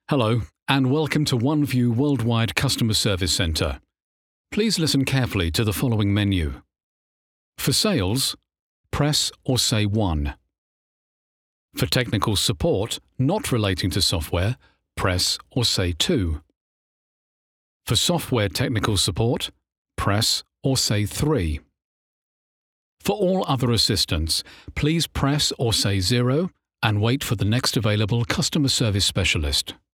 Hello, and welcome to OneView Worldwide Customer Service Center. Please listen carefully to the following menu. For sales, press or say 1. For technical support not relating to software, press or say 2. For software technical support, press or say 3. For all other assistance, please press or say 0 and wait for the next available customer service specialist.